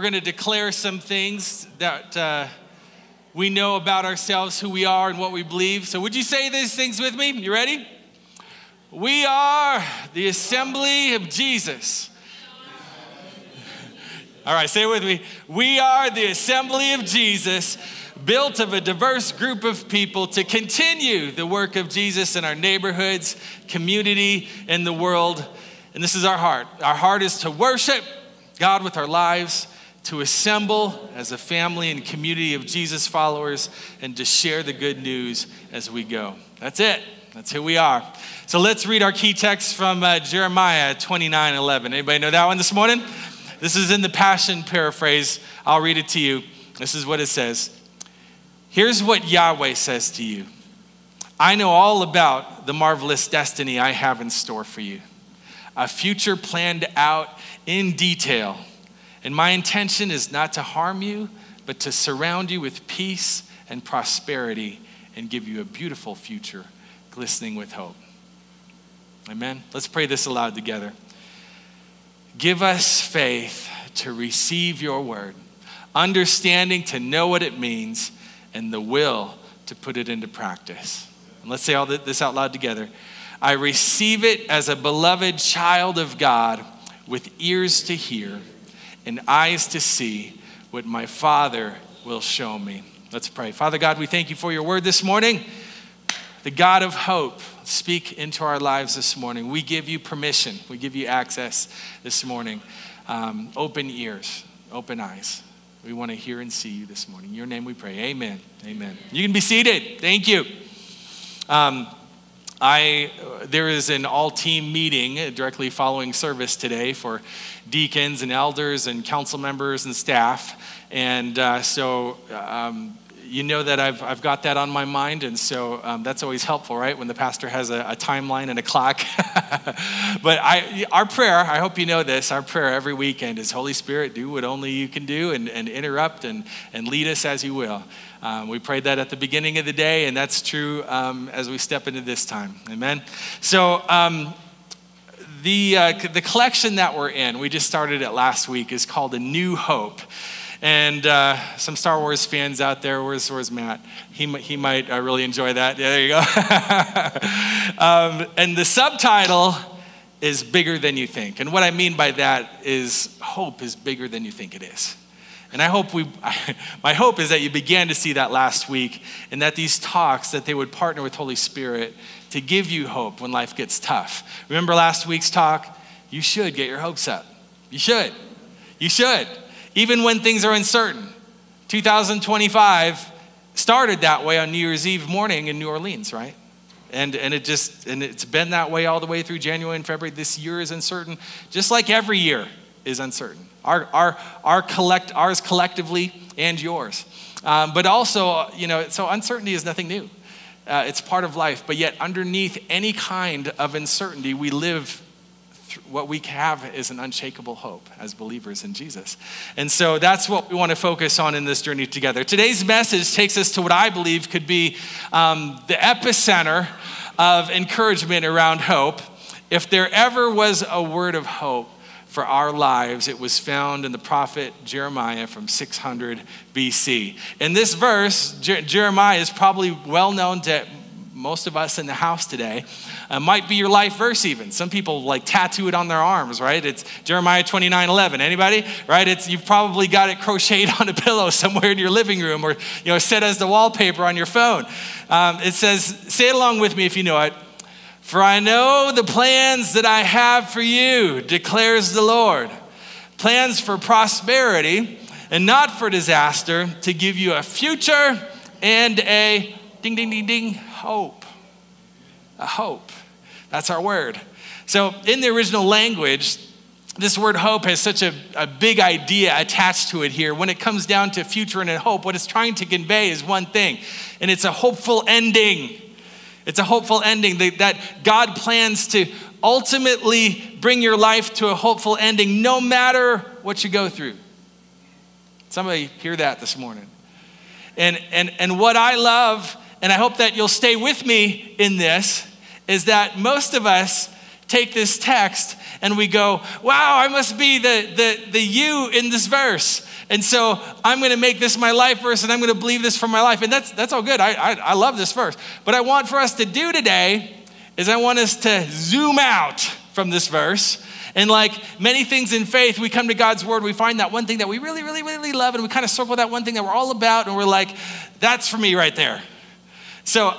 going to declare some things that we know about ourselves, who we are, and what we believe. So would you say these things with me? You ready? We are the assembly of Jesus. All right, say it with me. We are the assembly of Jesus, built of a diverse group of people to continue the work of Jesus in our neighborhoods, community, and the world. And this is our heart. Our heart is to worship God with our lives, to assemble as a family and community of Jesus followers, and to share the good news as we go. That's it. That's who we are. So let's read our key text from Jeremiah 29:11. Anybody know that one this morning? This is in the Passion paraphrase. I'll read it to you. This is what it says. Here's what Yahweh says to you. I know all about the marvelous destiny I have in store for you, a future planned out in detail. And my intention is not to harm you, but to surround you with peace and prosperity and give you a beautiful future, glistening with hope. Amen. Let's pray this aloud together. Give us faith to receive your word, understanding to know what it means, and the will to put it into practice. And let's say all this out loud together. I receive it as a beloved child of God with ears to hear and eyes to see what my Father will show me. Let's pray. Father God, we thank you for your word this morning. The God of hope, speak into our lives this morning. We give you permission. We give you access this morning. Open ears, open eyes. We want to hear and see you this morning. In your name we pray. Amen. Amen. You can be seated. Thank you. There is an all-team meeting directly following service today for deacons and elders and council members and staff. And so you know that I've got that on my mind, and so that's always helpful, right? When the pastor has a timeline and a clock. But our prayer, I hope you know this, our prayer every weekend is, Holy Spirit, do what only you can do and interrupt and lead us as you will. We prayed that at the beginning of the day, and that's true as we step into this time. Amen. So the collection that we're in, we just started it last week, is called A New Hope. And some Star Wars fans out there, where's Matt? He might really enjoy that. Yeah, there you go. And the subtitle is Bigger Than You Think. And what I mean by that is hope is bigger than you think it is. And my hope is that you began to see that last week, and that these talks, that they would partner with Holy Spirit to give you hope when life gets tough. Remember last week's talk? You should get your hopes up. You should. You should. Even when things are uncertain. 2025 started that way on New Year's Eve morning in New Orleans, right? And it's been that way all the way through January and February. This year is uncertain, just like every year is uncertain. Ours collectively and yours. But also, so uncertainty is nothing new. It's part of life. But yet underneath any kind of uncertainty, we live. What we have is an unshakable hope as believers in Jesus. And so that's what we want to focus on in this journey together. Today's message takes us to what I believe could be the epicenter of encouragement around hope. If there ever was a word of hope for our lives, it was found in the prophet Jeremiah from 600 BC. In this verse, Jeremiah is probably well known to most of us in the house today. Might be your life verse even. Some people tattoo it on their arms, right? It's Jeremiah 29:11. Anybody? Right? You've probably got it crocheted on a pillow somewhere in your living room, or set as the wallpaper on your phone. It says, say it along with me if you know it. For I know the plans that I have for you, declares the Lord. Plans for prosperity and not for disaster, to give you a future and a ding, ding, ding, ding, hope. A hope. That's our word. So in the original language, this word hope has such a big idea attached to it here. When it comes down to future and hope, what it's trying to convey is one thing, and it's a hopeful ending. It's a hopeful ending that God plans to ultimately bring your life to a hopeful ending no matter what you go through. Somebody hear that this morning. And what I love, and I hope that you'll stay with me in this, is that most of us take this text and we go, wow, I must be the you in this verse, And so I'm going to make this my life verse, and I'm going to believe this for my life. And that's all good. I love this verse. But I want for us to do today is I want us to zoom out from this verse. And like many things in faith, we come to God's word, we find that one thing that we really, really, really love, and we kind of circle that one thing that we're all about, and we're like, that's for me right there. So,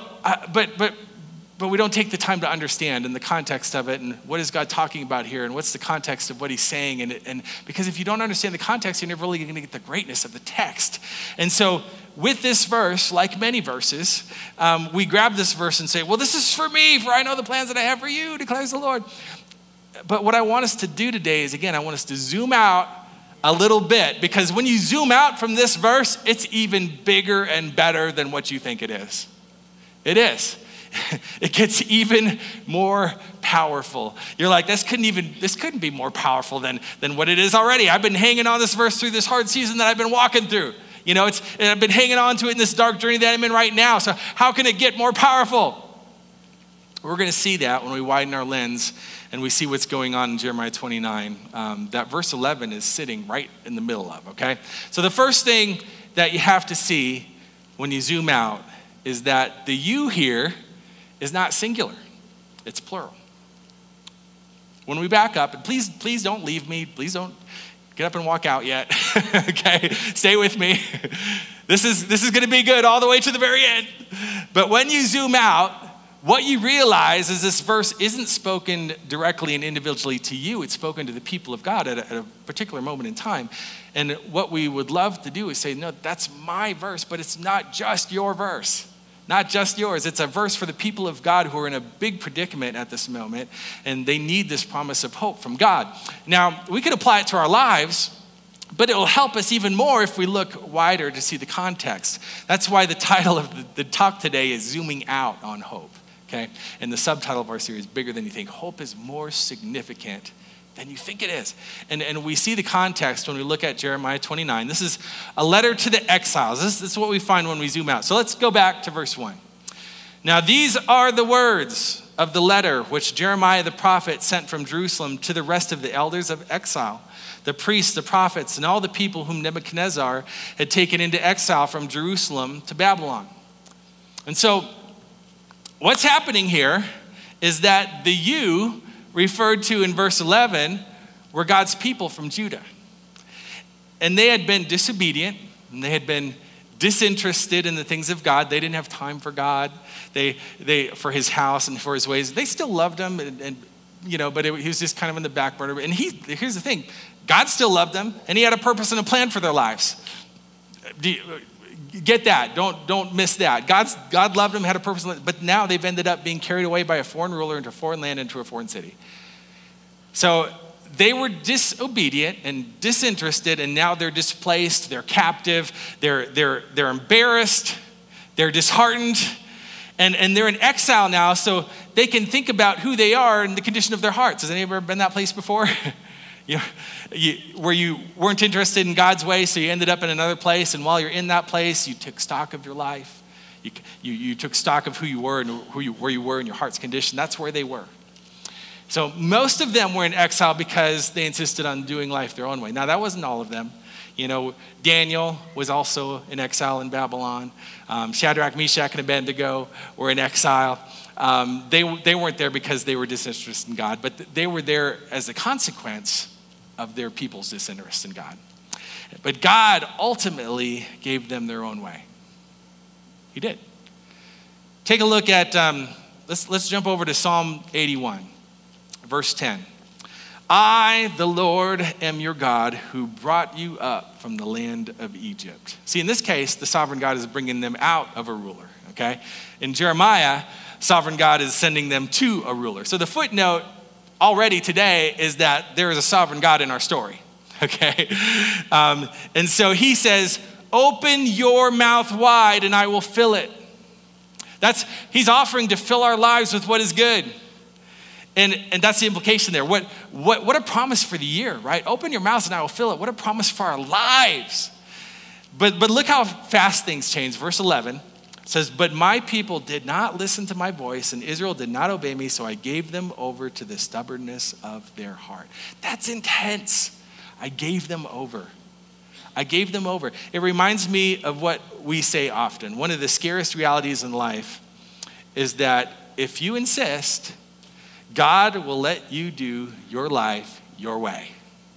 but we don't take the time to understand in the context of it, and what is God talking about here, and what's the context of what he's saying, and because if you don't understand the context, you're never really going to get the greatness of the text. And so with this verse, like many verses, we grab this verse and say, well, this is for me, for I know the plans that I have for you, declares the Lord. But what I want us to do today is, again, I want us to zoom out a little bit, because when you zoom out from this verse, it's even bigger and better than what you think it is. It is. It gets even more powerful. You're like, this couldn't be more powerful than what it is already. I've been hanging on this verse through this hard season that I've been walking through. And I've been hanging on to it in this dark journey that I'm in right now. So how can it get more powerful? We're going to see that when we widen our lens and we see what's going on in Jeremiah 29. That verse 11 is sitting right in the middle of, okay? So the first thing that you have to see when you zoom out is that the you here is not singular, it's plural. When we back up, and please don't leave me, please don't get up and walk out yet, okay? Stay with me. This is gonna be good all the way to the very end. But when you zoom out, what you realize is this verse isn't spoken directly and individually to you, it's spoken to the people of God at a particular moment in time. And what we would love to do is say, no, that's my verse, but it's not just your verse. Not just yours. It's a verse for the people of God who are in a big predicament at this moment, and they need this promise of hope from God. Now, we could apply it to our lives, but it will help us even more if we look wider to see the context. That's why the title of the talk today is Zooming Out on Hope, okay? And the subtitle of our series, Bigger Than You Think. Hope is more significant than you think it is. And we see the context when we look at Jeremiah 29. This is a letter to the exiles. This is what we find when we zoom out. So let's go back to verse 1. Now these are the words of the letter which Jeremiah the prophet sent from Jerusalem to the rest of the elders of exile, the priests, the prophets, and all the people whom Nebuchadnezzar had taken into exile from Jerusalem to Babylon. And so what's happening here is that the you referred to in verse 11 were God's people from Judah. And they had been disobedient, and they had been disinterested in the things of God. They didn't have time for God, they for his house and for his ways. They still loved him, but he was just kind of in the back burner. And here's the thing, God still loved them, and he had a purpose and a plan for their lives. Get that, don't miss that. God loved them, had a purpose, but now they've ended up being carried away by a foreign ruler into a foreign land, into a foreign city. So they were disobedient and disinterested, and now they're displaced, they're captive, they're embarrassed, they're disheartened, and they're in exile now, so they can think about who they are and the condition of their hearts. Has anybody ever been that place before? Where you weren't interested in God's way, so you ended up in another place, and while you're in that place, you took stock of your life. You took stock of who you were and where you were in your heart's condition. That's where they were. So most of them were in exile because they insisted on doing life their own way. Now, that wasn't all of them. Daniel was also in exile in Babylon. Shadrach, Meshach, and Abednego were in exile. They weren't there because they were disinterested in God, but they were there as a consequence of their people's disinterest in God. But God ultimately gave them their own way. He did. Take a look at, let's jump over to Psalm 81, verse 10. I, the Lord, am your God who brought you up from the land of Egypt. See, in this case, the sovereign God is bringing them out of a ruler, okay? In Jeremiah, sovereign God is sending them to a ruler. So the footnote already today is that there is a sovereign God in our story, okay? And so he says, open your mouth wide and I will fill it. He's offering to fill our lives with what is good. And that's the implication there. What a promise for the year, right? Open your mouth and I will fill it. What a promise for our lives. But look how fast things change. Verse 11 says, but my people did not listen to my voice, and Israel did not obey me, so I gave them over to the stubbornness of their heart. That's intense. I gave them over. I gave them over. It reminds me of what we say often. One of the scariest realities in life is that if you insist, God will let you do your life your way.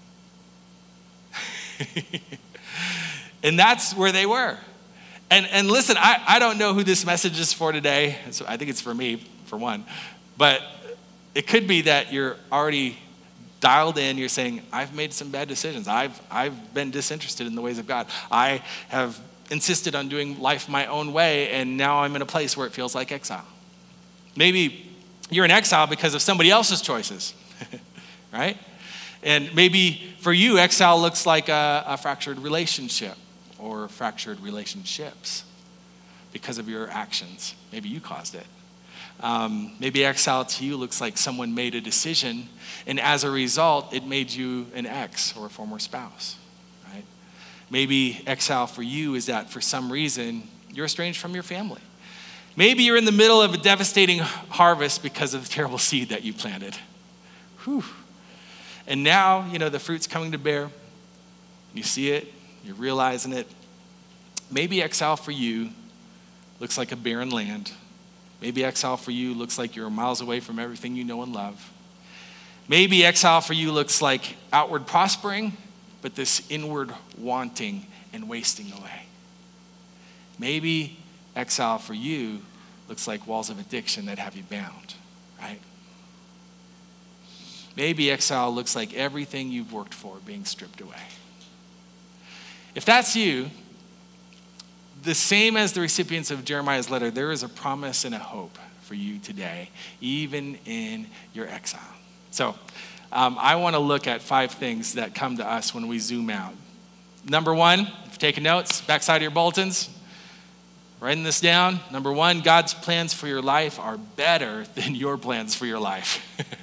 And that's where they were. And listen, I don't know who this message is for today. So I think it's for me, for one. But it could be that you're already dialed in. You're saying, I've made some bad decisions. I've been disinterested in the ways of God. I have insisted on doing life my own way, and now I'm in a place where it feels like exile. Maybe you're in exile because of somebody else's choices, right? And maybe for you, exile looks like a fractured relationship or fractured relationships because of your actions. Maybe you caused it. Maybe exile to you looks like someone made a decision, and as a result, it made you an ex or a former spouse, right? Maybe exile for you is that for some reason, you're estranged from your family. Maybe you're in the middle of a devastating harvest because of the terrible seed that you planted. Whew. And now, the fruit's coming to bear. You see it, you're realizing it. Maybe exile for you looks like a barren land. Maybe exile for you looks like you're miles away from everything you know and love. Maybe exile for you looks like outward prospering, but this inward wanting and wasting away. Maybe exile for you looks like walls of addiction that have you bound, right? Maybe exile looks like everything you've worked for being stripped away. If that's you, the same as the recipients of Jeremiah's letter, there is a promise and a hope for you today, even in your exile. So I want to look at 5 things that come to us when we zoom out. Number 1, if you're taking notes, backside of your bulletins, writing this down. Number 1, God's plans for your life are better than your plans for your life.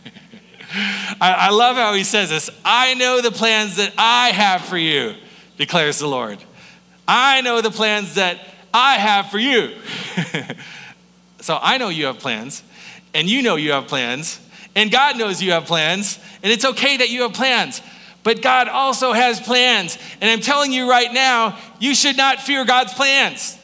I love how he says this. I know the plans that I have for you, declares the Lord. I know the plans that I have for you. So I know you have plans, and you know you have plans, and God knows you have plans, and it's okay that you have plans. But God also has plans, and I'm telling you right now, you should not fear God's plans.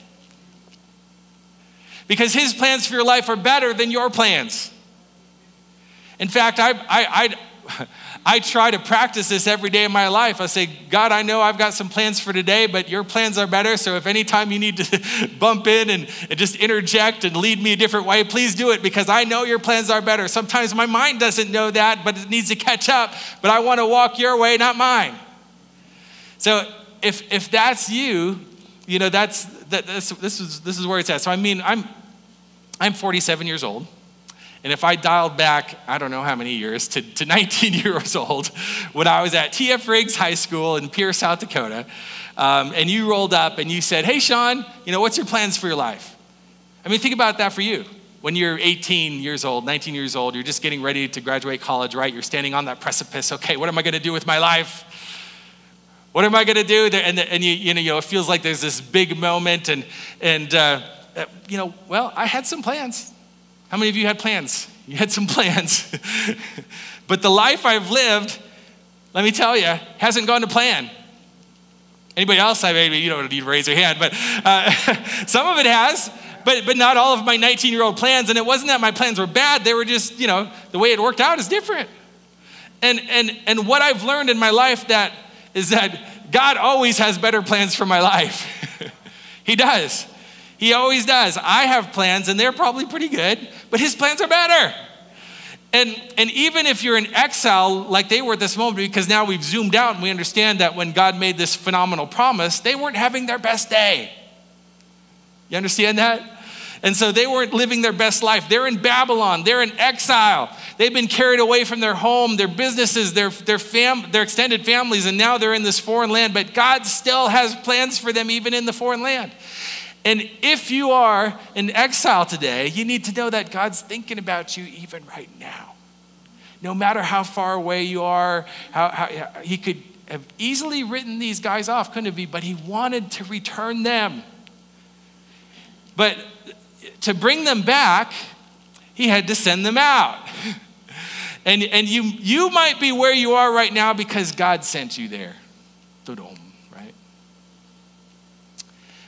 Because his plans for your life are better than your plans. In fact, I try to practice this every day of my life. I say, God, I know I've got some plans for today, but your plans are better. So if any time you need to bump in and just interject and lead me a different way, please do it, because I know your plans are better. Sometimes my mind doesn't know that, but it needs to catch up. But I want to walk your way, not mine. So if that's you, this is where it's at. So I'm 47 years old. And if I dialed back, I don't know how many years, to 19 years old, when I was at T.F. Riggs High School in Pierre, South Dakota, and you rolled up and you said, hey, Sean, what's your plans for your life? I mean, think about that for you. When you're 18 years old, 19 years old, you're just getting ready to graduate college, right? You're standing on that precipice. Okay, what am I going to do with my life? What am I going to do? And it feels like there's this big moment. Well, I had some plans. How many of you had plans? You had some plans. But the life I've lived, let me tell you, hasn't gone to plan. Anybody else? Maybe you don't need to raise your hand, but some of it has, but not all of my 19-year-old plans. And it wasn't that my plans were bad. They were just, the way it worked out is different. And what I've learned in my life is that God always has better plans for my life. He does. He always does. I have plans, and they're probably pretty good, but his plans are better. And even if you're in exile like they were at this moment, because now we've zoomed out and we understand that when God made this phenomenal promise, they weren't having their best day. You understand that? And so they weren't living their best life. They're in Babylon. They're in exile. They've been carried away from their home, their businesses, their extended families, and now they're in this foreign land. But God still has plans for them even in the foreign land. And if you are in exile today, you need to know that God's thinking about you even right now. No matter how far away you are, how he could have easily written these guys off, couldn't he? But he wanted to return them. But to bring them back, he had to send them out. And you might be where you are right now because God sent you there. Right?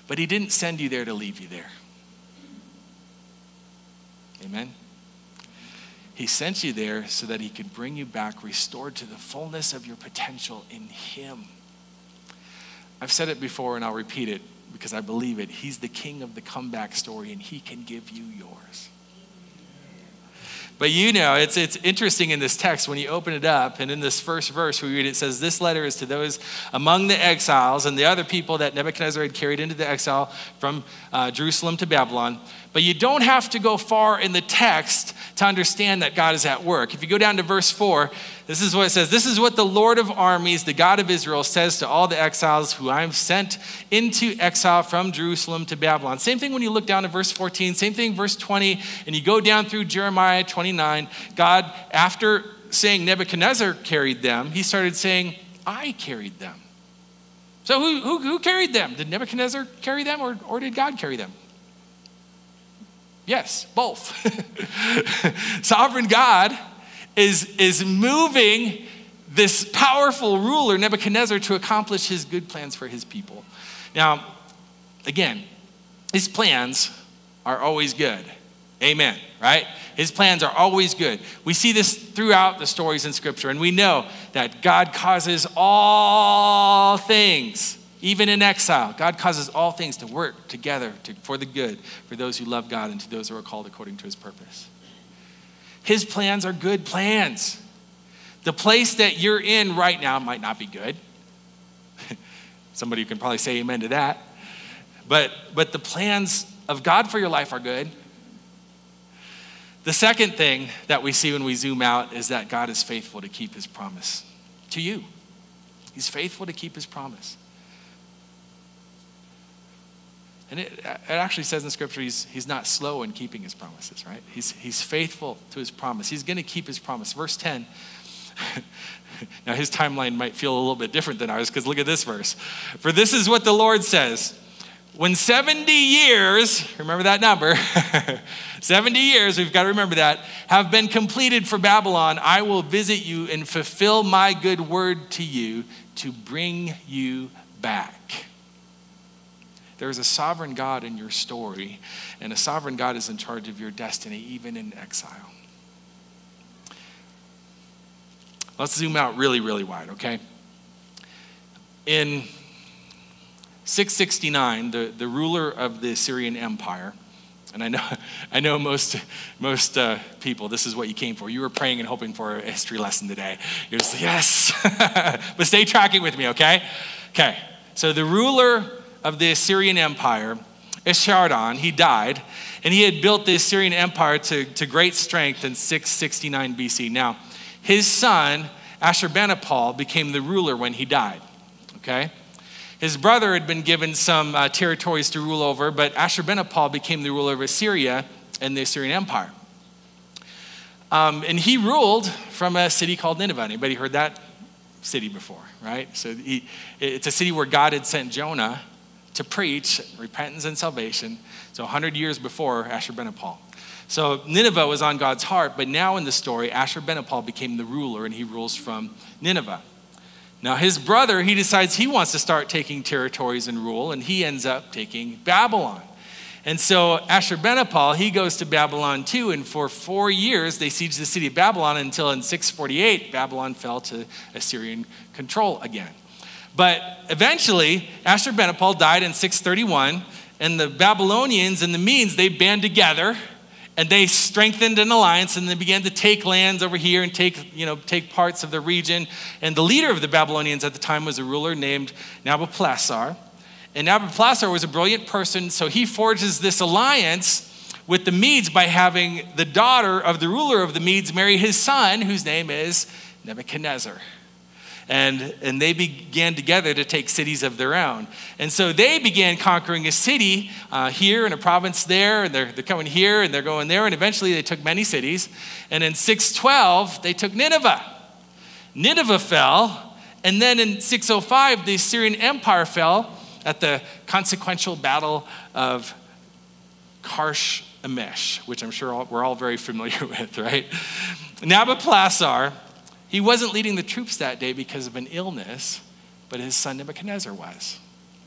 But he didn't send you there to leave you there. Amen? He sent you there so that he could bring you back restored to the fullness of your potential in him. I've said it before and I'll repeat it because I believe it. He's the king of the comeback story and he can give you yours. But it's interesting in this text when you open it up, and in this first verse we read, it says, this letter is to those among the exiles and the other people that Nebuchadnezzar had carried into the exile from Jerusalem to Babylon. But you don't have to go far in the text to understand that God is at work. If you go down to verse 4, this is what it says. This is what the Lord of armies, the God of Israel, says to all the exiles who I have sent into exile from Jerusalem to Babylon. Same thing when you look down to verse 14, same thing verse 20, and you go down through Jeremiah 29. God, after saying Nebuchadnezzar carried them, he started saying, I carried them. So who carried them? Did Nebuchadnezzar carry them or did God carry them? Yes, both. Sovereign God is moving this powerful ruler, Nebuchadnezzar, to accomplish his good plans for his people. Now, again, his plans are always good. Amen, right? His plans are always good. We see this throughout the stories in Scripture, and we know that God causes all things, even in exile, God causes all things to work together for the good, for those who love God and to those who are called according to his purpose. His plans are good plans. The place that you're in right now might not be good. Somebody can probably say amen to that. But the plans of God for your life are good. The second thing that we see when we zoom out is that God is faithful to keep his promise to you. He's faithful to keep his promise. And it actually says in Scripture, he's not slow in keeping his promises, right? He's faithful to his promise. He's going to keep his promise. Verse 10. Now his timeline might feel a little bit different than ours because look at this verse. For this is what the Lord says. When 70 years, remember that number, 70 years, we've got to remember that, have been completed for Babylon, I will visit you and fulfill my good word to you to bring you back. There is a sovereign God in your story, and a sovereign God is in charge of your destiny, even in exile. Let's zoom out really, really wide, okay? In 669, the ruler of the Assyrian Empire, and I know most people, this is what you came for. You were praying and hoping for a history lesson today. You're just, yes, but stay tracking with me, okay? Okay, so the ruler of the Assyrian Empire, Esarhaddon, he died, and he had built the Assyrian Empire to great strength in 669 BC. Now, his son, Ashurbanipal, became the ruler when he died, okay? His brother had been given some territories to rule over, but Ashurbanipal became the ruler of Assyria and the Assyrian Empire. And he ruled from a city called Nineveh. Anybody heard that city before, right? So it's a city where God had sent Jonah to preach repentance and salvation. So 100 years before Ashurbanipal. So Nineveh was on God's heart, but now in the story, Ashurbanipal became the ruler and he rules from Nineveh. Now his brother, he decides he wants to start taking territories and rule, and he ends up taking Babylon. And so Ashurbanipal, he goes to Babylon too, and for 4 years they sieged the city of Babylon until in 648, Babylon fell to Assyrian control again. But eventually, Ashurbanipal died in 631, and the Babylonians and the Medes, they band together, and they strengthened an alliance, and they began to take lands over here and take parts of the region. And the leader of the Babylonians at the time was a ruler named Nabopolassar. And Nabopolassar was a brilliant person, so he forges this alliance with the Medes by having the daughter of the ruler of the Medes marry his son, whose name is Nebuchadnezzar. And they began together to take cities of their own. And so they began conquering a city here and a province there, and they're coming here and they're going there, and eventually they took many cities. And in 612, they took Nineveh. Nineveh fell, and then in 605, the Assyrian Empire fell at the consequential battle of Karshemish, which I'm sure we're all very familiar with, right? Nabopolassar, he wasn't leading the troops that day because of an illness, but his son Nebuchadnezzar was.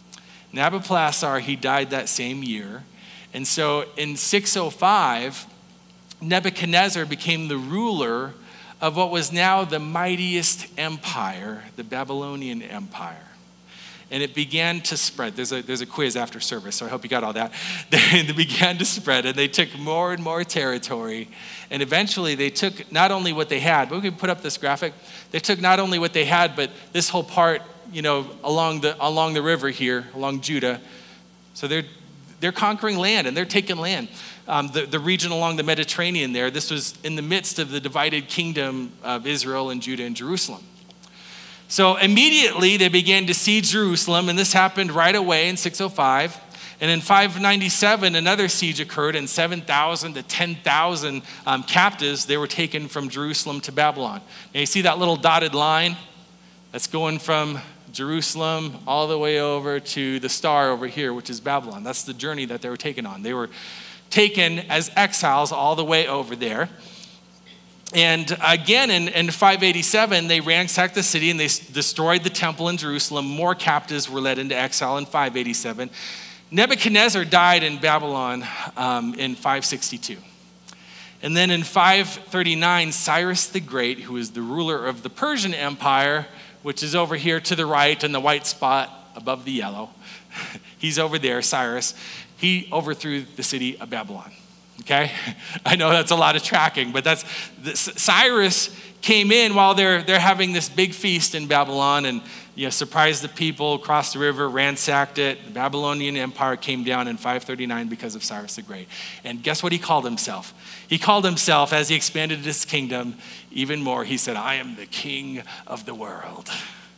Nabopolassar, he died that same year. And so in 605, Nebuchadnezzar became the ruler of what was now the mightiest empire, the Babylonian Empire. And it began to spread. There's a quiz after service, so I hope you got all that. They began to spread, and they took more and more territory. And eventually they took not only what they had, but we can put up this graphic. They took not only what they had, but this whole part, along the river here, along Judah. So they're conquering land, and they're taking land. The region along the Mediterranean there, this was in the midst of the divided kingdom of Israel and Judah and Jerusalem. So immediately they began to siege Jerusalem, and this happened right away in 605. And in 597, another siege occurred, and 7,000 to 10,000 captives, they were taken from Jerusalem to Babylon. Now you see that little dotted line? That's going from Jerusalem all the way over to the star over here, which is Babylon. That's the journey that they were taken on. They were taken as exiles all the way over there. And again, in 587, they ransacked the city and they destroyed the temple in Jerusalem. More captives were led into exile in 587. Nebuchadnezzar died in Babylon in 562. And then in 539, Cyrus the Great, who is the ruler of the Persian Empire, which is over here to the right in the white spot above the yellow, he's over there, Cyrus, he overthrew the city of Babylon. Okay, I know that's a lot of tracking, but Cyrus came in while they're having this big feast in Babylon, and surprised the people, crossed the river, ransacked it. The Babylonian Empire came down in 539 because of Cyrus the Great. And guess what he called himself? He called himself, as he expanded his kingdom even more, he said, "I am the king of the world."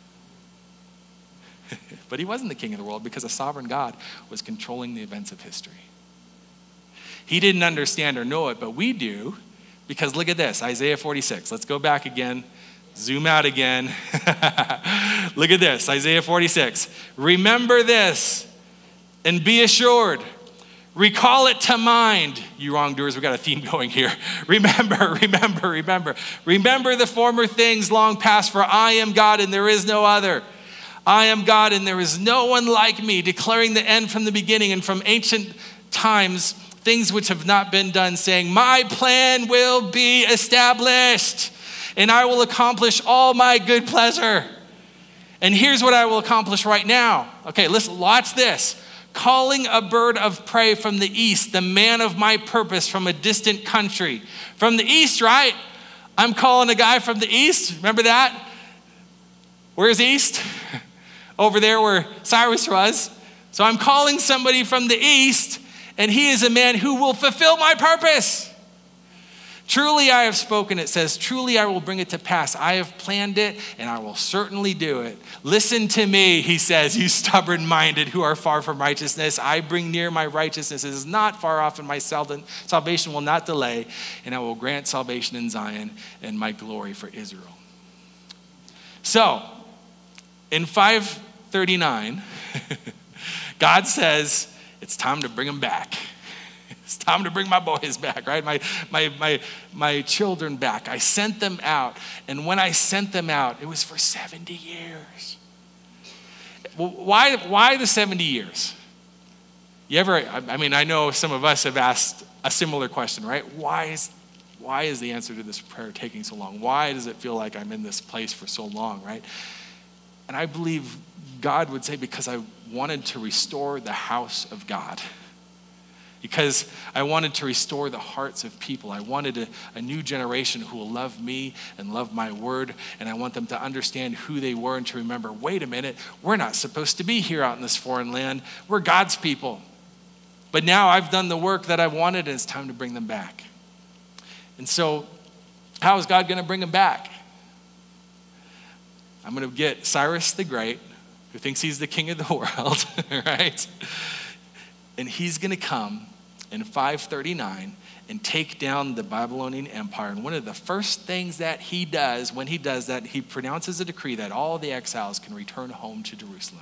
But he wasn't the king of the world because a sovereign God was controlling the events of history. He didn't understand or know it, but we do, because look at this, Isaiah 46. Let's go back again, zoom out again. Look at this, Isaiah 46. "Remember this and be assured. Recall it to mind." You wrongdoers, we've got a theme going here. Remember. Remember the former things long past, for I am God and there is no other. I am God and there is no one like me, declaring the end from the beginning and from ancient times, things which have not been done, saying, my plan will be established and I will accomplish all my good pleasure. And here's what I will accomplish right now. Okay, listen, watch this. Calling a bird of prey from the east, the man of my purpose from a distant country. From the east, right? I'm calling a guy from the east. Remember that? Where's east? Over there where Cyrus was. So I'm calling somebody from the east, and he is a man who will fulfill my purpose. Truly I have spoken, it says, truly I will bring it to pass. I have planned it, and I will certainly do it. Listen to me, he says, you stubborn-minded who are far from righteousness. I bring near my righteousness. It is not far off, and my salvation will not delay, and I will grant salvation in Zion and my glory for Israel. So, in 539, God says, it's time to bring them back. It's time to bring my boys back, right? My children back. I sent them out. And when I sent them out, it was for 70 years. Well, why the 70 years? I know some of us have asked a similar question, right? Why is the answer to this prayer taking so long? Why does it feel like I'm in this place for so long, right? And I believe God would say, because I wanted to restore the house of God. Because I wanted to restore the hearts of people. I wanted a new generation who will love me and love my word. And I want them to understand who they were and to remember, wait a minute, we're not supposed to be here out in this foreign land. We're God's people. But now I've done the work that I wanted, and it's time to bring them back. And so, how is God going to bring them back? I'm going to get Cyrus the Great, who thinks he's the king of the world, right? And he's going to come in 539 and take down the Babylonian Empire. And one of the first things that he does, when he does that, he pronounces a decree that all the exiles can return home to Jerusalem.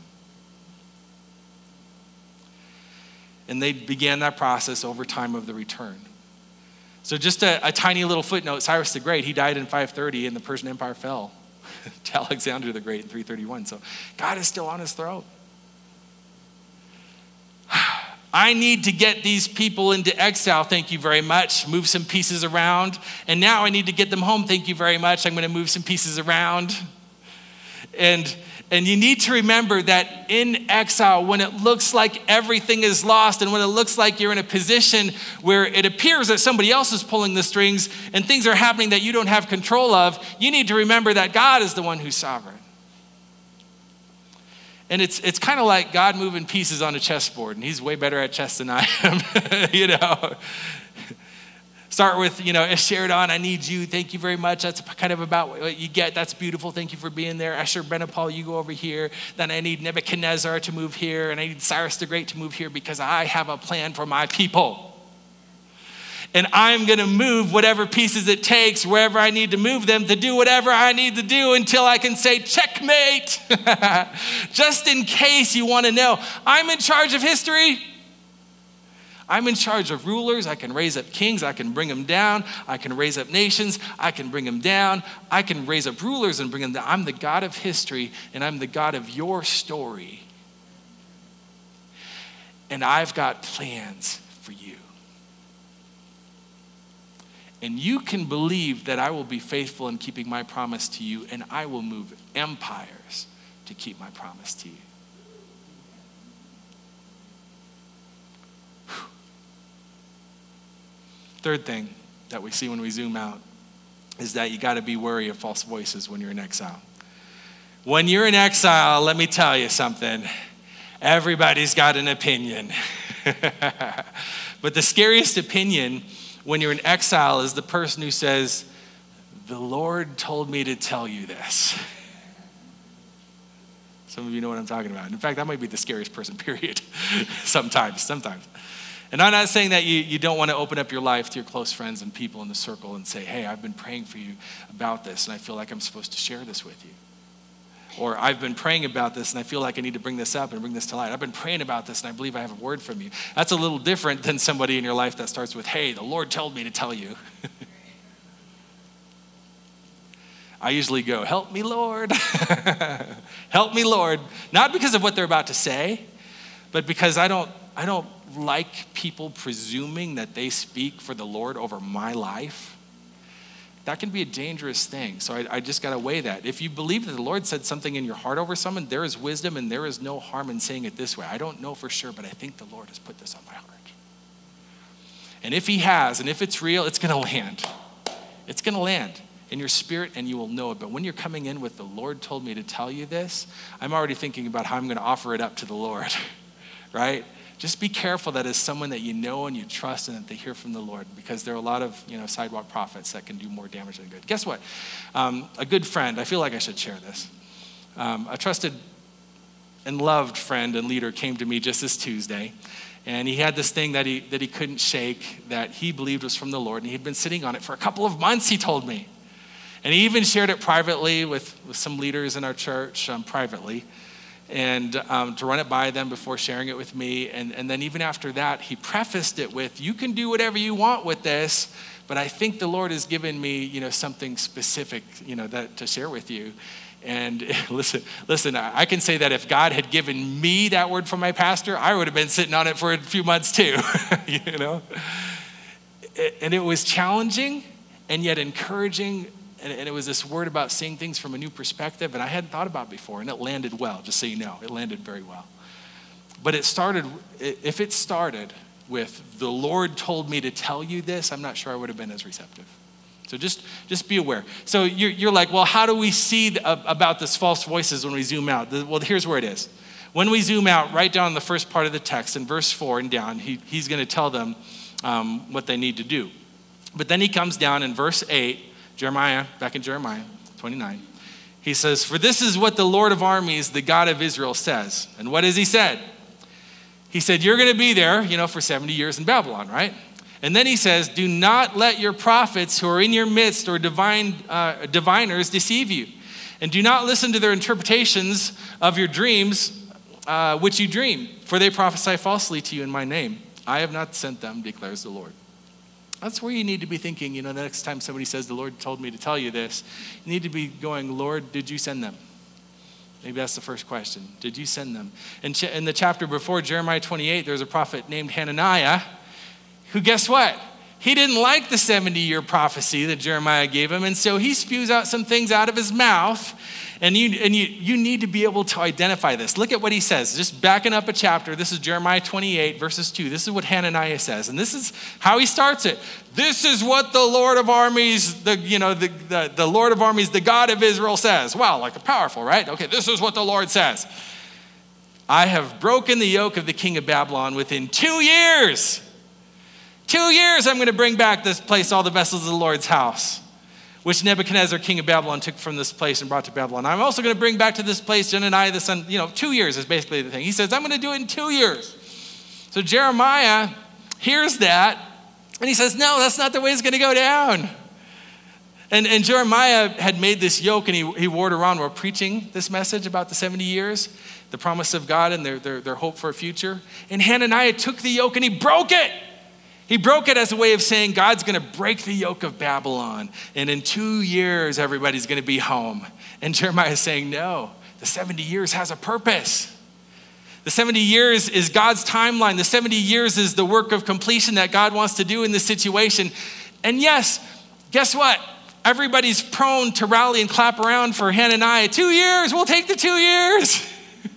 And they began that process over time of the return. So just a tiny little footnote, Cyrus the Great, he died in 530 and the Persian Empire fell to Alexander the Great in 331. So God is still on his throne. I need to get these people into exile, thank you very much. Move some pieces around. And now I need to get them home, thank you very much. I'm going to move some pieces around. And you need to remember that in exile, when it looks like everything is lost and when it looks like you're in a position where it appears that somebody else is pulling the strings and things are happening that you don't have control of, you need to remember that God is the one who's sovereign. And it's kind of like God moving pieces on a chessboard, and he's way better at chess than I am, Start with, Sheridan, I need you. Thank you very much. That's kind of about what you get. That's beautiful. Thank you for being there. Asher Benapal, you go over here. Then I need Nebuchadnezzar to move here, and I need Cyrus the Great to move here because I have a plan for my people. And I'm going to move whatever pieces it takes, wherever I need to move them, to do whatever I need to do until I can say, checkmate. Just in case you want to know, I'm in charge of history. I'm in charge of rulers. I can raise up kings. I can bring them down. I can raise up nations. I can bring them down. I can raise up rulers and bring them down. I'm the God of history, and I'm the God of your story. And I've got plans for you. And you can believe that I will be faithful in keeping my promise to you, and I will move empires to keep my promise to you. Whew. Third thing that we see when we zoom out is that you got to be wary of false voices when you're in exile. When you're in exile, let me tell you something. Everybody's got an opinion. But the scariest opinion when you're in exile is the person who says, the Lord told me to tell you this. Some of you know what I'm talking about. In fact, that might be the scariest person, period. Sometimes. And I'm not saying that you don't want to open up your life to your close friends and people in the circle and say, hey, I've been praying for you about this, and I feel like I'm supposed to share this with you. Or I've been praying about this and I feel like I need to bring this up and bring this to light. I've been praying about this and I believe I have a word from you. That's a little different than somebody in your life that starts with, hey, the Lord told me to tell you. I usually go, help me, Lord. Help me, Lord. Not because of what they're about to say, but because I don't like people presuming that they speak for the Lord over my life. That can be a dangerous thing. So I just got to weigh that. If you believe that the Lord said something in your heart over someone, there is wisdom and there is no harm in saying it this way. I don't know for sure, but I think the Lord has put this on my heart. And if he has, and if it's real, it's going to land. It's going to land in your spirit and you will know it. But when you're coming in with the Lord told me to tell you this, I'm already thinking about how I'm going to offer it up to the Lord, right? Just be careful that as someone that you know and you trust and that they hear from the Lord, because there are a lot of sidewalk prophets that can do more damage than good. Guess what? A good friend, I feel like I should share this. A trusted and loved friend and leader came to me just this Tuesday, and he had this thing that he couldn't shake that he believed was from the Lord, and he had been sitting on it for a couple of months, he told me. And he even shared it privately with some leaders in our church, privately. And to run it by them before sharing it with me. And then even after that, he prefaced it with, you can do whatever you want with this, but I think the Lord has given me, something specific, that to share with you. And listen, I can say that if God had given me that word from my pastor, I would have been sitting on it for a few months too, And it was challenging and yet encouraging. And it was this word about seeing things from a new perspective, and I hadn't thought about before, and it landed well, just so you know. It landed very well. But if it started with, the Lord told me to tell you this, I'm not sure I would have been as receptive. So just be aware. So you're like, well, how do we see about this false voices when we zoom out? Well, here's where it is. When we zoom out, right down the first part of the text, in verse 4 and down, he's going to tell them what they need to do. But then he comes down in verse 8, back in Jeremiah 29, he says, for this is what the Lord of armies, the God of Israel says. And what has he said? He said, you're going to be there, for 70 years in Babylon, right? And then he says, do not let your prophets who are in your midst or diviners deceive you. And do not listen to their interpretations of your dreams, which you dream, for they prophesy falsely to you in my name. I have not sent them, declares the Lord. That's where you need to be thinking, the next time somebody says, the Lord told me to tell you this, you need to be going, Lord, did you send them? Maybe that's the first question. Did you send them? In the chapter before Jeremiah 28, there's a prophet named Hananiah who, guess what? He didn't like the 70-year prophecy that Jeremiah gave him, and so he spews out some things out of his mouth, and you need to be able to identify this. Look at what he says. Just backing up a chapter, this is Jeremiah 28, verses 2. This is what Hananiah says, and this is how he starts it. This is what the Lord of armies, the Lord of armies, the God of Israel says. Wow, like a powerful, right? Okay, this is what the Lord says. I have broken the yoke of the king of Babylon within 2 years. 2 years I'm going to bring back this place, all the vessels of the Lord's house, which Nebuchadnezzar, king of Babylon, took from this place and brought to Babylon. I'm also going to bring back to this place Jenaniah the son. 2 years is basically the thing. He says, I'm going to do it in 2 years. So Jeremiah hears that, and he says, no, that's not the way it's going to go down. And Jeremiah had made this yoke, and he wore it around while preaching this message about the 70 years, the promise of God and their hope for a future. And Hananiah took the yoke, and he broke it. He broke it as a way of saying God's going to break the yoke of Babylon. And in 2 years, everybody's going to be home. And Jeremiah is saying, no, the 70 years has a purpose. The 70 years is God's timeline. The 70 years is the work of completion that God wants to do in this situation. And yes, guess what? Everybody's prone to rally and clap around for Hananiah. 2 years, we'll take the 2 years.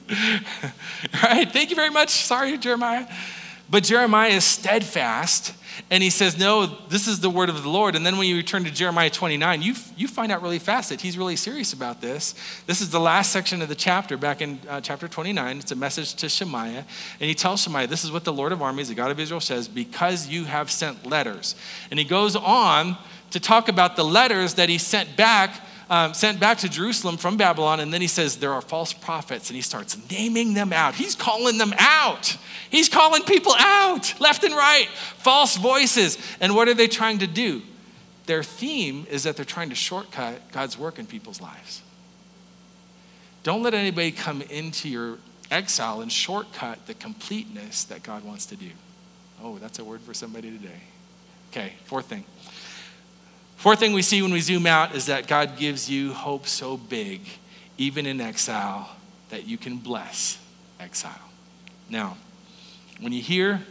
Right? Thank you very much. Sorry, Jeremiah. But Jeremiah is steadfast, and he says, no, this is the word of the Lord. And then when you return to Jeremiah 29, you find out really fast that he's really serious about this. This is the last section of the chapter, back in chapter 29. It's a message to Shemaiah. And he tells Shemaiah, this is what the Lord of armies, the God of Israel, says, because you have sent letters. And he goes on to talk about the letters that he sent back to Jerusalem from Babylon. And then he says, there are false prophets. And he starts naming them out. He's calling them out. He's calling people out left and right, false voices. And what are they trying to do? Their theme is that they're trying to shortcut God's work in people's lives. Don't let anybody come into your exile and shortcut the completeness that God wants to do. Oh, that's a word for somebody today. Okay, fourth thing. Fourth thing we see when we zoom out is that God gives you hope so big, even in exile, that you can bless exile. Now, when you hear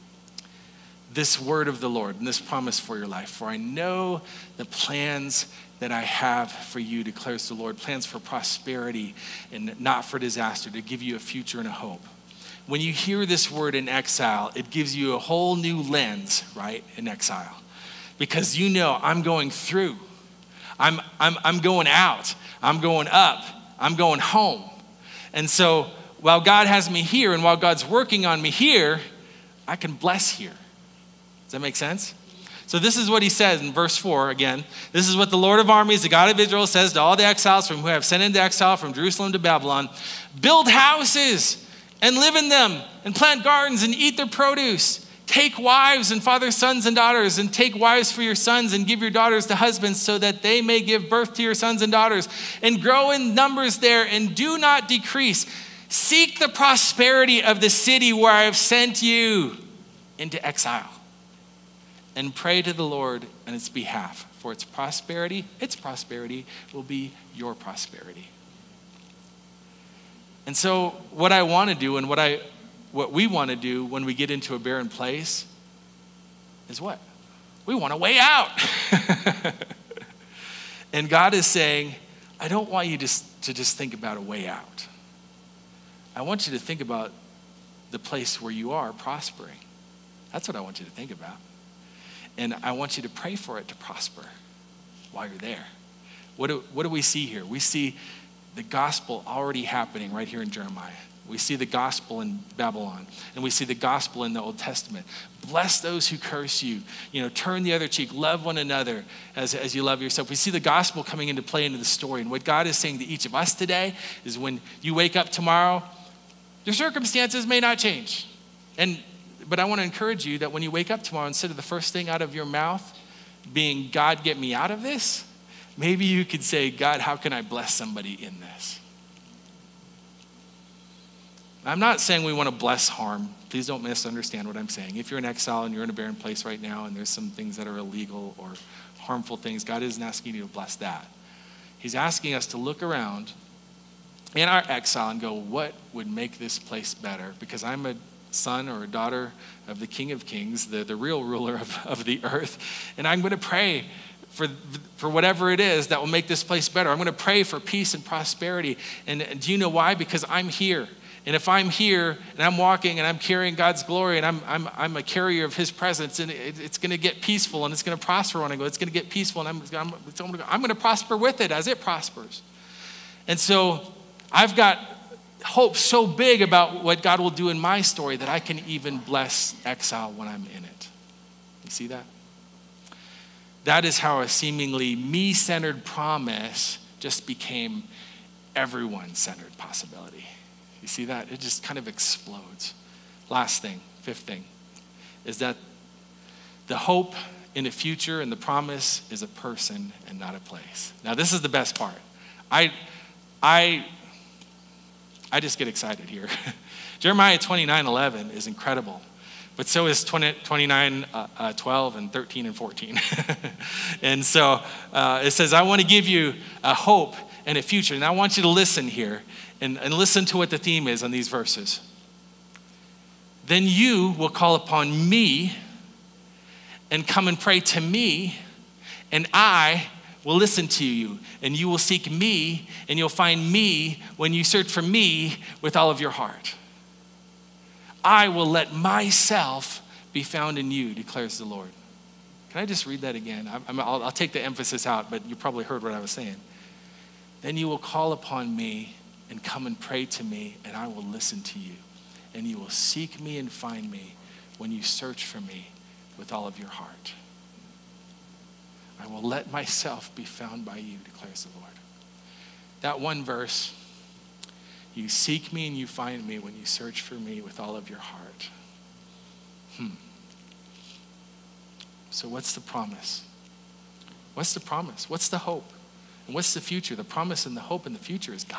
this word of the Lord and this promise for your life, for I know the plans that I have for you, declares the Lord, plans for prosperity and not for disaster, to give you a future and a hope. When you hear this word in exile, it gives you a whole new lens, right, in exile. Because you know I'm going through, I'm going out, I'm going up, I'm going home. And so while God has me here and while God's working on me here, I can bless here. Does that make sense? So this is what he says in verse 4 again. This is what the Lord of armies, the God of Israel, says to all the exiles from who I have sent into exile from Jerusalem to Babylon. Build houses and live in them, and plant gardens and eat their produce. Take wives and father sons and daughters, and take wives for your sons and give your daughters to husbands, so that they may give birth to your sons and daughters, and grow in numbers there, and do not decrease. Seek the prosperity of the city where I have sent you into exile, and pray to the Lord on its behalf, for its prosperity will be your prosperity. And so what I want to do and what we want to do when we get into a barren place is what? We want a way out. And God is saying, I don't want you to just think about a way out. I want you to think about the place where you are prospering. That's what I want you to think about. And I want you to pray for it to prosper while you're there. What do we see here? We see the gospel already happening right here in Jeremiah. We see the gospel in Babylon, and we see the gospel in the Old Testament. Bless those who curse you. Turn the other cheek. Love one another as you love yourself. We see the gospel coming into play into the story. And what God is saying to each of us today is when you wake up tomorrow, your circumstances may not change. But I want to encourage you that when you wake up tomorrow, instead of the first thing out of your mouth being, God, get me out of this, maybe you could say, God, how can I bless somebody in this? I'm not saying we want to bless harm. Please don't misunderstand what I'm saying. If you're in exile and you're in a barren place right now and there's some things that are illegal or harmful things, God isn't asking you to bless that. He's asking us to look around in our exile and go, what would make this place better? Because I'm a son or a daughter of the King of Kings, the real ruler of the earth. And I'm going to pray for whatever it is that will make this place better. I'm going to pray for peace and prosperity. And do you know why? Because I'm here. And if I'm here and I'm walking and I'm carrying God's glory and I'm a carrier of his presence, and it's going to get peaceful and it's going to prosper when I go. It's going to get peaceful and I'm going to prosper with it as it prospers. And so I've got hope so big about what God will do in my story that I can even bless exile when I'm in it. You see that? That is how a seemingly me-centered promise just became everyone-centered possibility. You see that? It just kind of explodes. Last thing, fifth thing, is that the hope in the future and the promise is a person and not a place. Now, this is the best part. I just get excited here. Jeremiah 29:11 is incredible, but so is 29:12 and 13 and 14. And so it says, I want to give you a hope and a future. And I want you to listen here and listen to what the theme is on these verses. Then you will call upon me and come and pray to me, and I will listen to you, and you will seek me, and you'll find me when you search for me with all of your heart. I will let myself be found in you, declares the Lord. Can I just read that again? I'll take the emphasis out, but you probably heard what I was saying. Then you will call upon me and come and pray to me, and I will listen to you. And you will seek me and find me when you search for me with all of your heart. I will let myself be found by you, declares the Lord. That one verse, you seek me and you find me when you search for me with all of your heart. So what's the promise? What's the promise? What's the hope? And what's the future? The promise and the hope and the future is God.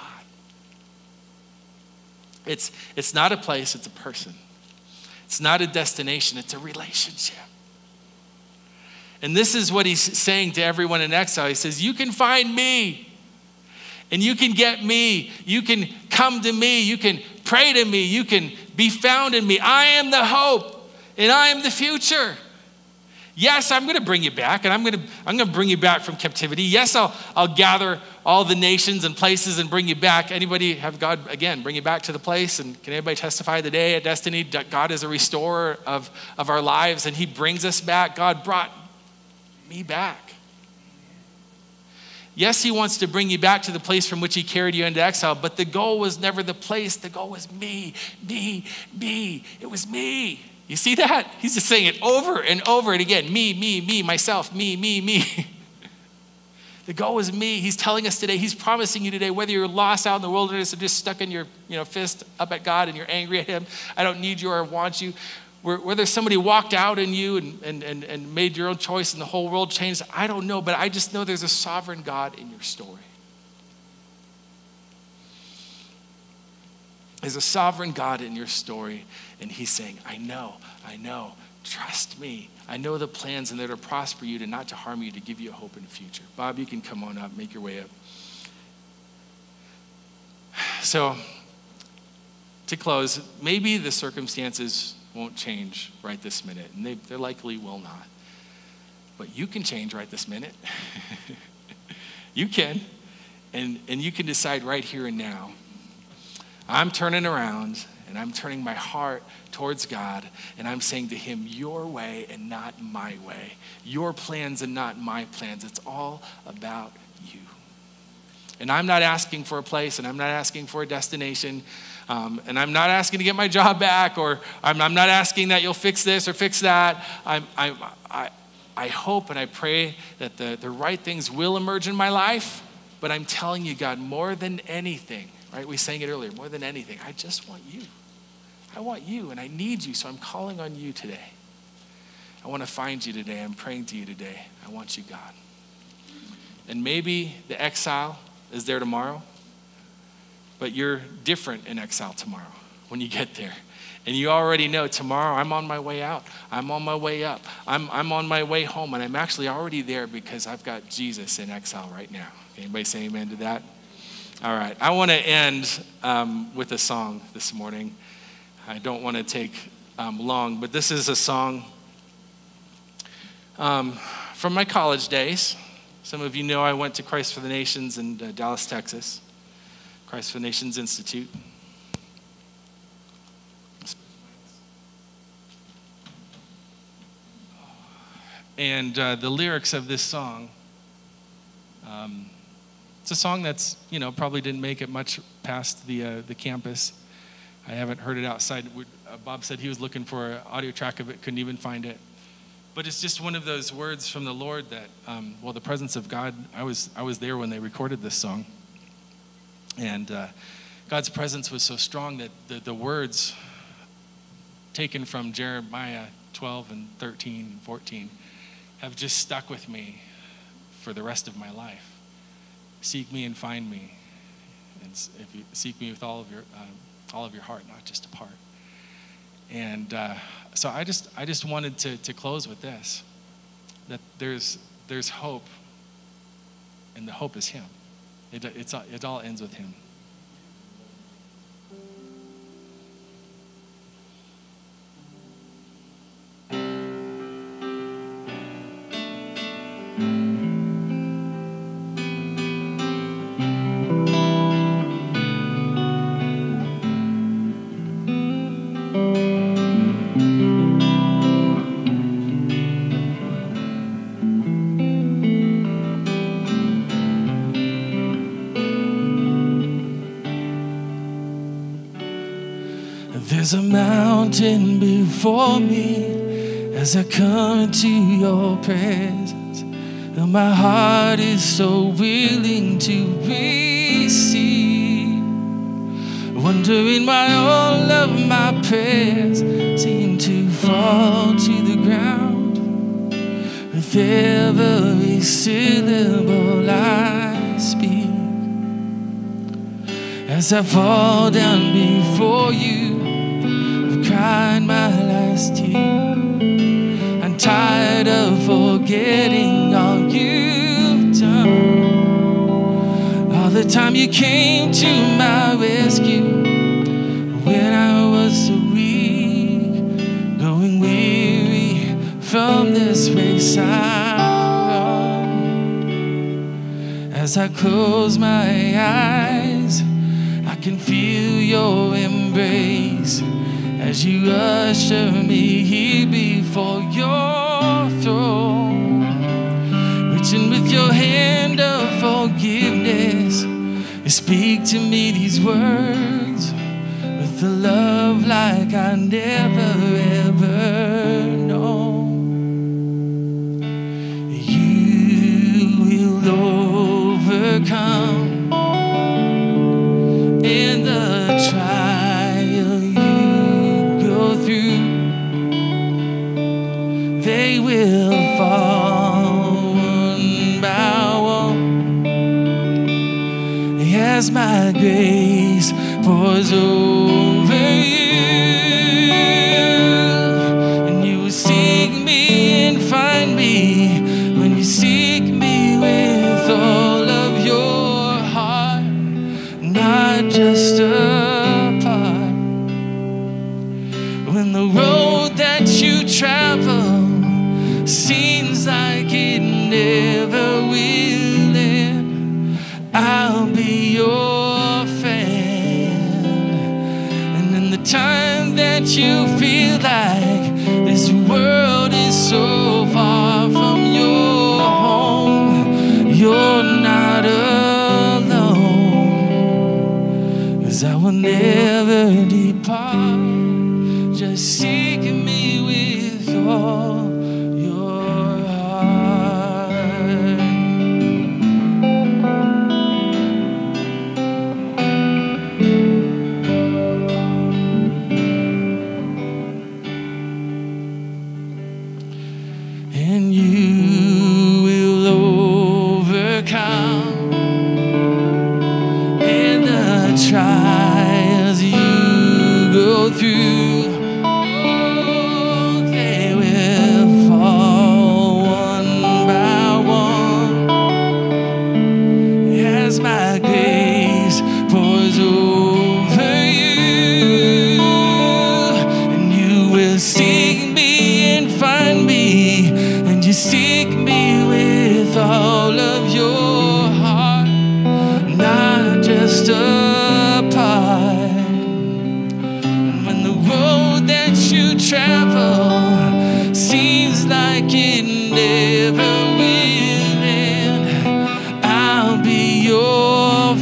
It's not a place, it's a person. It's not a destination, it's a relationship. And this is what he's saying to everyone in exile. He says, you can find me and you can get me. You can come to me. You can pray to me. You can be found in me. I am the hope and I am the future. Yes, I'm going to bring you back, and I'm going to bring you back from captivity. Yes, I'll gather all the nations and places and bring you back. Anybody have God, again, bring you back to the place? And can anybody testify today at Destiny? God is a restorer of our lives, and he brings us back. God brought me back. Yes, he wants to bring you back to the place from which he carried you into exile, but the goal was never the place. The goal was me. It was me. You see that? He's just saying it over and over and again. Me, myself, me. The goal is me. He's telling us today, he's promising you today, whether you're lost out in the wilderness or just stuck in your fist up at God and you're angry at him, I don't need you or want you. Whether somebody walked out in you and made your own choice and the whole world changed, I don't know, but I just know there's a sovereign God in your story. There's a sovereign God in your story, and he's saying, I know, trust me. I know the plans, and they're to prosper you, not to harm you, to give you a hope in the future. Bob, you can come on up, make your way up. So, to close, maybe the circumstances won't change right this minute, and they likely will not. But you can change right this minute. You can, and you can decide right here and now. I'm turning around and I'm turning my heart towards God, and I'm saying to him, your way and not my way. Your plans and not my plans. It's all about you. And I'm not asking for a place, and I'm not asking for a destination, and I'm not asking to get my job back, or I'm not asking that you'll fix this or fix that. I hope and I pray that the right things will emerge in my life, but I'm telling you, God, more than anything, right? We sang it earlier. More than anything, I just want you. I want you, and I need you, so I'm calling on you today. I want to find you today. I'm praying to you today. I want you, God. And maybe the exile is there tomorrow, but you're different in exile tomorrow when you get there. And you already know tomorrow I'm on my way out. I'm on my way up. I'm on my way home, and I'm actually already there because I've got Jesus in exile right now. Anybody say amen to that? All right, I want to end with a song this morning. I don't want to take long, but this is a song from my college days. Some of you know I went to Christ for the Nations in Dallas, Texas, Christ for the Nations Institute. And the lyrics of this song, it's a song that's, probably didn't make it much past the campus. I haven't heard it outside. Bob said he was looking for an audio track of it, couldn't even find it. But it's just one of those words from the Lord that, the presence of God, I was there when they recorded this song. And God's presence was so strong that the words taken from Jeremiah 12 and 13 and 14 have just stuck with me for the rest of my life. Seek me and find me. And if you seek me with all of your heart, not just a part. And so I just wanted to close with this, that there's hope, and the hope is Him. It all ends with Him. There's a mountain before me as I come into your presence, and my heart is so willing to receive. Wondering why all of my prayers seem to fall to the ground with every syllable I speak. As I fall down before you, cried my last tear. I'm tired of forgetting all you've done. All the time you came to my rescue when I was so weak, growing weary from this race I run. As I close my eyes, I can feel your embrace as you usher me here before your throne. Reaching with your hand of forgiveness, you speak to me these words with a love like I never ever known. You will overcome in the trial through. They will fall one by one as my grace pours over you, and you will seek me and find me when you seek me with all of your heart, not just a part. When the road that you travel seems like it never will end, I'll be your friend. And in the time that you feel like this world is so far from your home, you're not alone, 'cause I will never depart. Just seek me with all your heart. just apart. And when the road that you travel seems like it never will end, I'll be your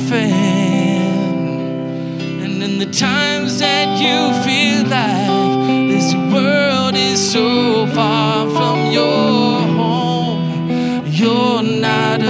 friend. And in the times that you feel like this world is so far from your home, you're not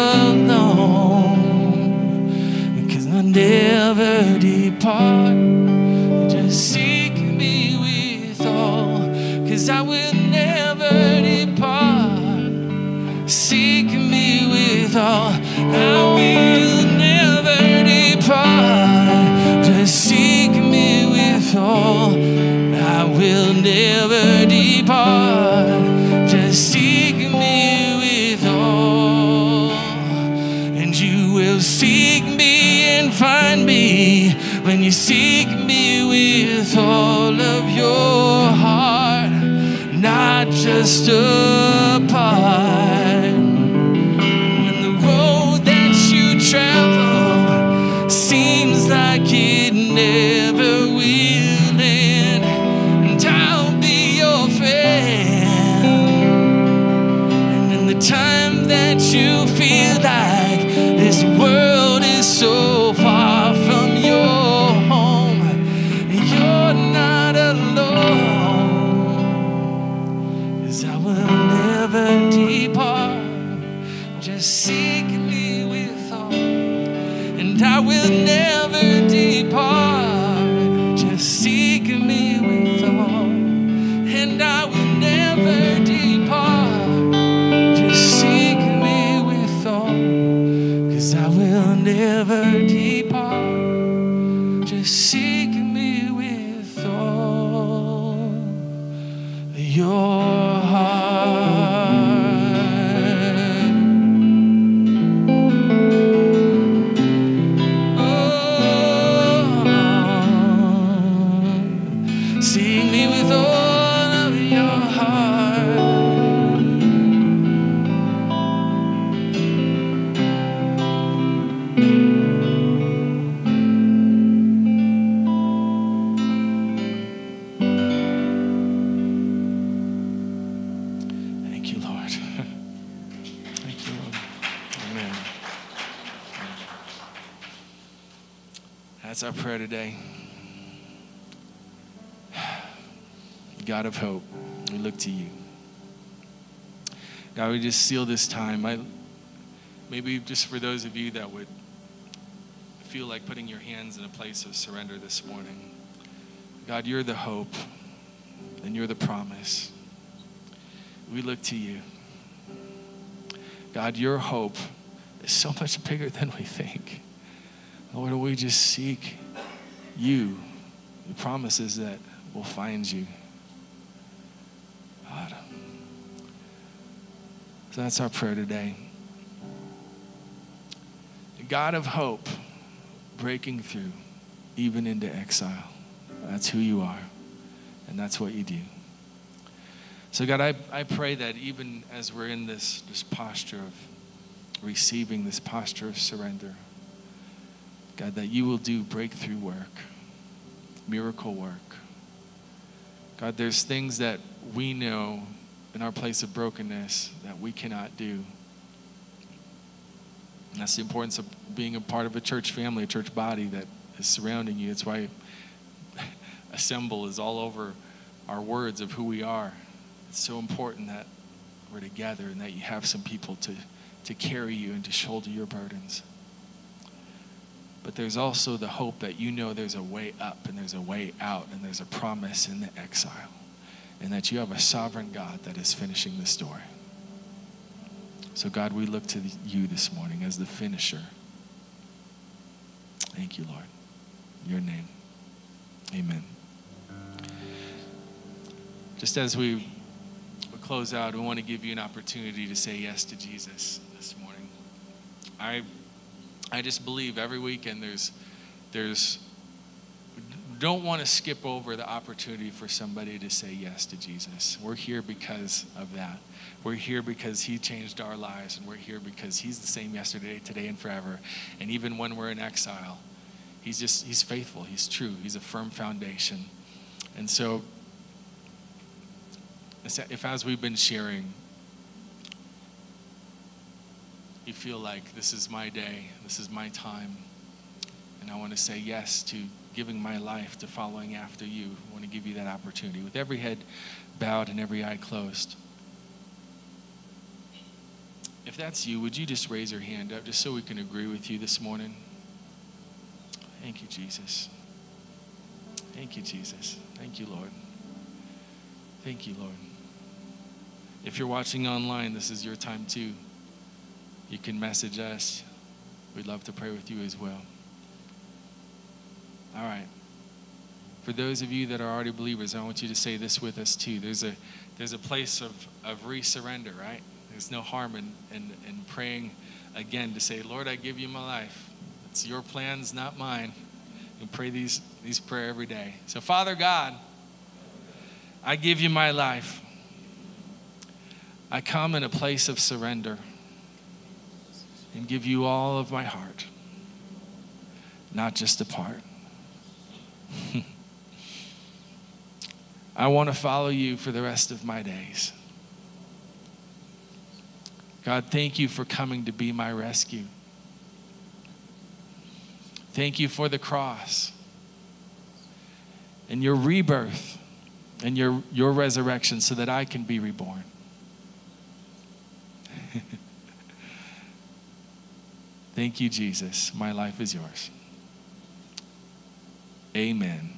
alone, 'cause I'll never depart. Just seek me with all, 'cause I will never depart. Seek me with all, I will never depart. Just seek me with all, I will never depart. Just seek me with all, and you will seek me and find me when you seek me with all of your heart, not just a part. When the road that you travel seems like it never will end, and I'll be your friend. And in the time that you feel like this world is so far from your home, you're not alone, 'cause I will never depart. Just seek me with all, and I will never depart. Just seek me with all, and I will never depart. Just seek me with all, 'cause I will never depart. Just seek me with all your heart. Oh, seek me with all of your heart. Thank you, Lord. Thank you, Lord. Amen. That's our prayer today. God of hope, we look to you. God, we just seal this time. Maybe just for those of you that would feel like putting your hands in a place of surrender this morning. God, you're the hope and you're the promise. We look to you. God, your hope is so much bigger than we think. Lord, we just seek you. The promise is that we'll find you. God. So that's our prayer today. God of hope, breaking through even into exile. That's who you are, and that's what you do. So God, I pray that even as we're in this posture of receiving, this posture of surrender, God, that you will do breakthrough work, miracle work. God, there's things that we know in our place of brokenness that we cannot do. And that's the importance of being a part of a church family, a church body that is surrounding you. It's why assemble is all over our words of who we are. It's so important that we're together and that you have some people to carry you and to shoulder your burdens. But there's also the hope that you know there's a way up and there's a way out and there's a promise in the exile, and that you have a sovereign God that is finishing the story. So God, we look to you this morning as the finisher. Thank you, Lord. In your name, amen. Just as we close out, we want to give you an opportunity to say yes to Jesus this morning. I just believe every weekend there's don't want to skip over the opportunity for somebody to say yes to Jesus. We're here because of that. We're here because he changed our lives, and we're here because he's the same yesterday, today, and forever. And even when we're in exile, he's faithful, he's true, he's a firm foundation. And so, if as we've been sharing, you feel like this is my day, this is my time, and I want to say yes to giving my life to following after you, I want to give you that opportunity with every head bowed and every eye closed. If that's you, would you just raise your hand up just so we can agree with you this morning? Thank you, Jesus. Thank you, Jesus. Thank you, Lord. Thank you, Lord. If you're watching online, this is your time too. You can message us. We'd love to pray with you as well. All right. For those of you that are already believers, I want you to say this with us too. There's a place of re-surrender, right? There's no harm in praying again to say, Lord, I give you my life. It's your plans, not mine. You pray these prayer every day. So Father God, I give you my life. I come in a place of surrender and give you all of my heart, not just a part. I want to follow you for the rest of my days. God, thank you for coming to be my rescue. Thank you for the cross and your rebirth and your resurrection so that I can be reborn. Thank you, Jesus. My life is yours. Amen.